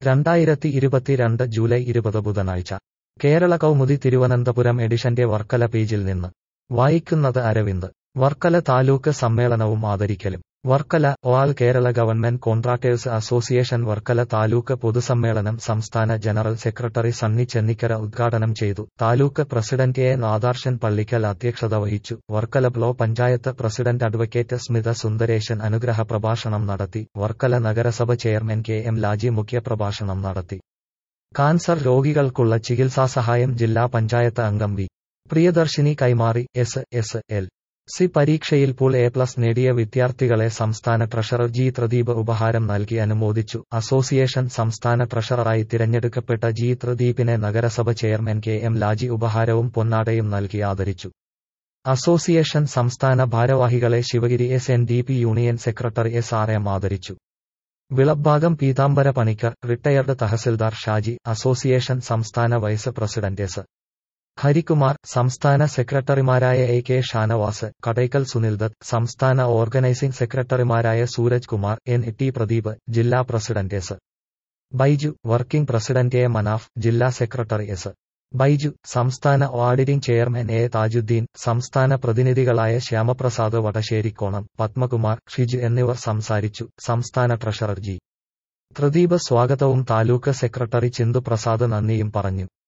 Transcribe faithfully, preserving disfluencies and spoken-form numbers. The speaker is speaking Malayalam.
രണ്ടായിരത്തി ഇരുപത്തിരണ്ട് ജൂലൈ ഇരുപത് ബുധനാഴ്ച കേരള കൗമുദി തിരുവനന്തപുരം എഡിഷന്റെ വർക്കല പേജിൽ നിന്ന് വായിക്കുന്നത് അരവിന്ദ്. വർക്കല താലൂക്ക് സമ്മേളനവും ആദരിക്കലും. Varkala all Kerala government contractors association Varkala taluk പൊതുസമ്മേളനം സംസ്ഥാന ജനറൽ സെക്രട്ടറി സണ്ണി ചെന്നിക്കര ഉദ്ഘാടനം ചെയ്തു. താലൂക്ക് പ്രസിഡന്റ് എ നാദാർഷൻ പള്ളിക്കൽ അധ്യക്ഷത വഹിച്ചു. Varkala block panchayat president advocate Smitha Sundaresan അനുഗ്രഹ പ്രഭാഷണം നടത്തി. വർക്കല നഗരസഭ ചെയർമാൻ കെ എം ലാജി മുഖ്യപ്രഭാഷണം നടത്തി. കാൻസർ രോഗികൾക്കുള്ള ചികിത്സാസഹായം ജില്ലാ പഞ്ചായത്ത് അംഗം വി പ്രിയദർശിനി കൈമാറി. എസ് എസ് എൽ സി പരീക്ഷയിൽ പൂൾ എ പ്ലസ് നേടിയ വിദ്യാർത്ഥികളെ സംസ്ഥാന ട്രഷറർ ജി ത്രിദീപ് ഉപഹാരം നൽകി അനുമോദിച്ചു. അസോസിയേഷൻ സംസ്ഥാന ട്രഷററായി തിരഞ്ഞെടുക്കപ്പെട്ട ജി ത്രിദീപിനെ നഗരസഭ ചെയർമാൻ കെ എം ലാജി ഉപഹാരവും പൊന്നാടയും നൽകി ആദരിച്ചു. അസോസിയേഷൻ സംസ്ഥാന ഭാരവാഹികളെ Sivagiri S N D P union secretary S R M ആദരിച്ചു. വിളഭാഗം പീതാംബര പണിക്കർ, റിട്ടയർഡ് തഹസിൽദാർ ഷാജി, അസോസിയേഷൻ സംസ്ഥാന വൈസ് പ്രസിഡന്റ് എസ് ഹരികുമാർ, സംസ്ഥാന സെക്രട്ടറിമാരായ എ കെ ഷാനവാസ്, കടയ്ക്കൽ സുനിൽദത്ത്, സംസ്ഥാന ഓർഗനൈസിംഗ് സെക്രട്ടറിമാരായ സൂരജ് കുമാർ, എൻ ടി പ്രദീപ്, ജില്ലാ president S Baiju, working president A Manaf, ജില്ലാ സെക്രട്ടറി എസ് ബൈജു, സംസ്ഥാന ഓഡിറ്റിംഗ് ചെയർമാൻ എ താജുദ്ദീൻ, സംസ്ഥാന പ്രതിനിധികളായ ശ്യാമപ്രസാദ് വടശ്ശേരിക്കോണം, പത്മകുമാർ, ഷിജു എന്നിവർ സംസാരിച്ചു. സംസ്ഥാന ട്രഷറർ ജി ത്രിദീപ് സ്വാഗതവും താലൂക്ക് സെക്രട്ടറി ചിന്തു പ്രസാദ് നന്ദിയും പറഞ്ഞു.